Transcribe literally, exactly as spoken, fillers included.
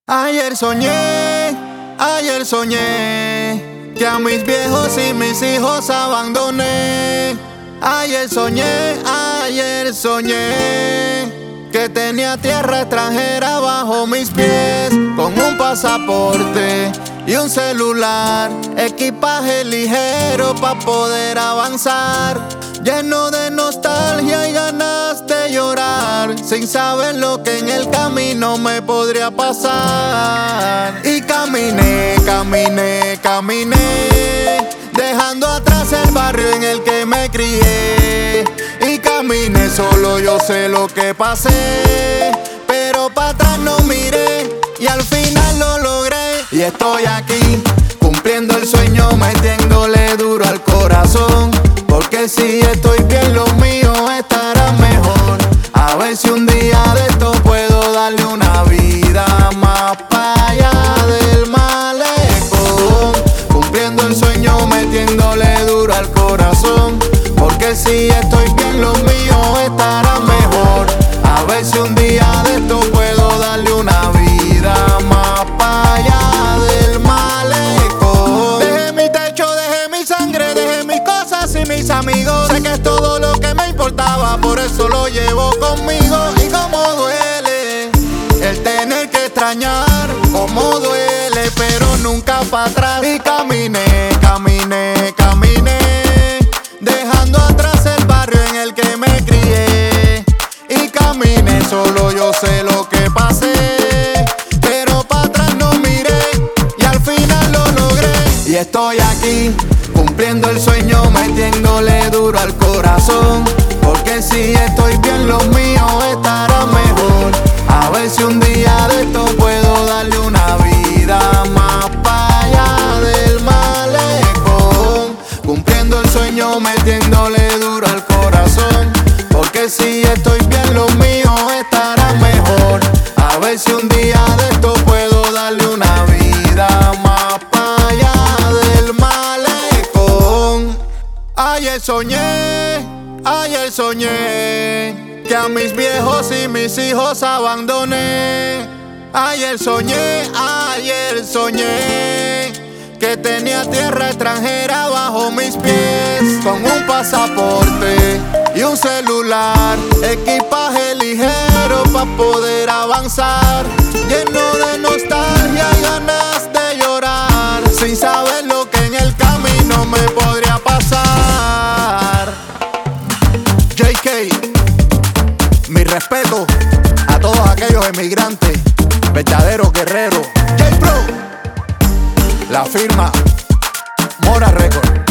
Ayer soñé, ayer soñé que a mis viejos y mis hijos abandoné. Ayer soñé, ayer soñé que tenía tierra extranjera bajo mis pies, con un pasaporte y un celular, equipaje ligero para poder avanzar, lleno de nostalgia y ganas de llorar, sin saber lo que en el camino me podría pasar. Y caminé, caminé, caminé, dejando atrás el barrio en el que me crié. Y caminé, solo yo sé lo que pasé, pero para atrás no miré y al final lo logré. Y estoy aquí, cumpliendo el sueño, metiéndole duro al corazón, porque si estoy bien, lo mío estará mejor. A ver si un día de esto puedo darle una vida más para allá del malecón. Cumpliendo el sueño, metiéndole duro al corazón, porque si estoy bien, lo mío estará mejor. A ver si un día de esto puedo darle una vida más para allá del malecón. Dejé mi techo, dejé mi sangre, dejé mis cosas y mis amigos. Sé que es todo lo que me importaba, por eso lo llevo conmigo. Y como duele el tener que extrañar, como duele, pero nunca para atrás. Y caminé, caminé, caminé, dejando atrás el barrio en el que me crié. Y caminé, solo yo sé lo que pasé, pero para atrás no miré y al final lo logré. Y estoy aquí, cumpliendo el sueño, metiéndole duro al corazón, porque si estoy bien, lo mío estará mejor. A ver si un día de esto puedo darle una vida más para allá del malecón. Cumpliendo el sueño, metiéndole duro al corazón, porque si estoy bien, lo mío estará mejor. A ver si un día de esto puedo darle una vida más para allá del malecón. Ayer soñé, ayer soñé que a mis viejos y mis hijos abandoné. Ayer soñé, ayer soñé que tenía tierra extranjera bajo mis pies, con un pasaporte y un celular, equipaje ligero para poder avanzar, lleno de nostalgia y ganas de llorar, sin saber lo que en el camino me podría pasar. J K, mi respeto a todos aquellos emigrantes, verdaderos guerreros. J Pro, la firma Mora Record.